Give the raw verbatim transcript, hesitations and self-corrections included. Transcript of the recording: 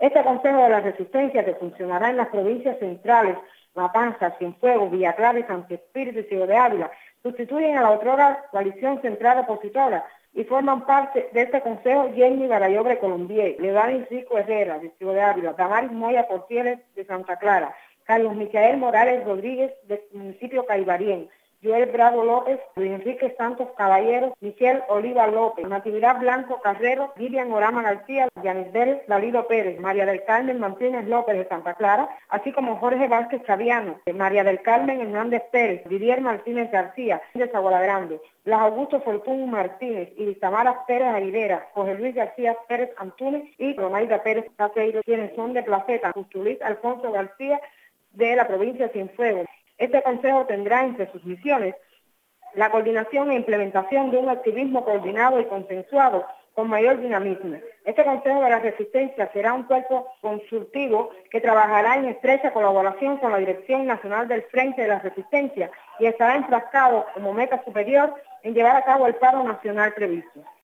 Este Consejo de la Resistencia, que funcionará en las provincias centrales, Matanzas, Cienfuegos, Villa Clara y Santo Espíritu y Ciego de Ávila, sustituyen a la otrora coalición central opositora y forman parte de este Consejo Jenny Barayobre Colombier, Levanis Rico Herrera de Ciego de Ávila, Damaris Moya Portieles de Santa Clara, Carlos Michael Morales Rodríguez del municipio Caibarien, Joel Bravo López, Luis Enrique Santos Caballeros, Michelle Oliva López, Natividad Blanco Carrero, Vivian Orama García, Yanisbel Dalido Pérez, María del Carmen Martínez López de Santa Clara, así como Jorge Vázquez Chaviano, María del Carmen Hernández Pérez, Didier Martínez García, de Zaguala Grande, Blas Augusto Fortún Martínez y Tamara Pérez Aguilera, José Luis García Pérez Antunes y Ronaida Pérez Caseiro, quienes son de Placeta, Justo Luis Alfonso García de la provincia de Cienfuegos. Este Consejo tendrá entre sus misiones la coordinación e implementación de un activismo coordinado y consensuado con mayor dinamismo. Este Consejo de la Resistencia será un cuerpo consultivo que trabajará en estrecha colaboración con la Dirección Nacional del Frente de la Resistencia y estará enfrascado como meta superior en llevar a cabo el paro nacional previsto.